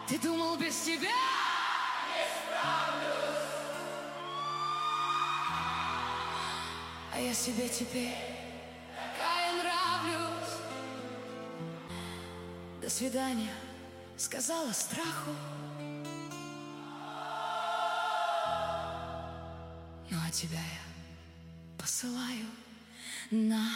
Ты думал, без тебя не справлюсь, а я себе теперь такая нравлюсь. До свидания, сказала страху. Ну а тебя я посылаю на...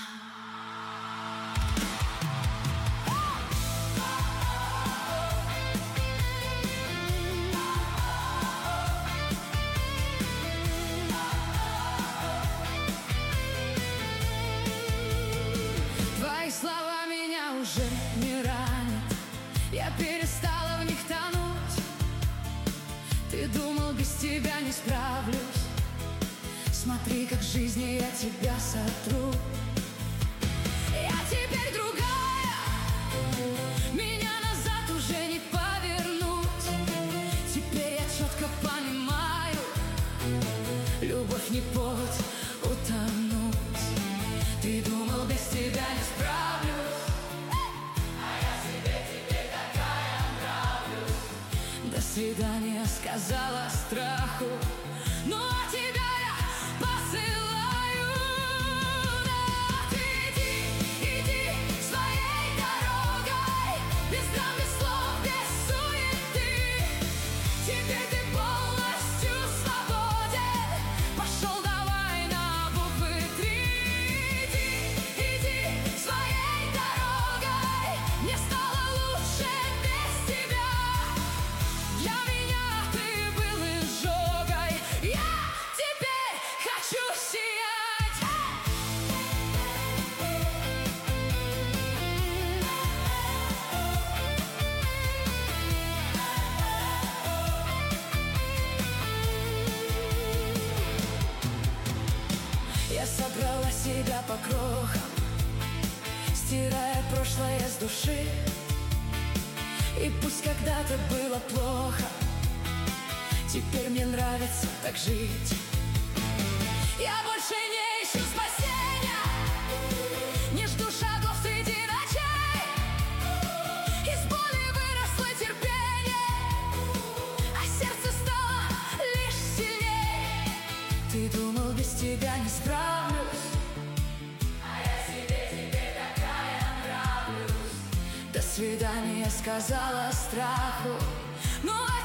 Твои слова меня уже не ранят, я перестала в них тонуть. Ты думал, без тебя не справлюсь, смотри, как в жизни я тебя сотру. Я теперь другая, меня назад уже не повернуть. Теперь я четко понимаю, любовь не повод утонуть. Ты думал, без тебя не справлюсь, а я себе теперь такая нравлюсь. До свидания, сказала страху. Ну а тебя я посылаю. Да, ты иди своей дорогой, без драм, без слов, без суеты. Теперь ты полностью свободен, пошел давай на буквы 3. Иди своей дорогой, мне стало лучше без тебя. Для меня ты был изжогой, я теперь хочу сиять. Я собрала себя по крохам, стирая прошлое с души. И пусть когда-то было плохо, теперь мне нравится так жить. Я больше не ищу спасения, не жду шагов среди ночей. Из боли выросло терпение, а сердце стало лишь сильней. Ты думал, без тебя не справлюсь, а я себе теперь такая нравлюсь. До свидания, сказала страху. Ну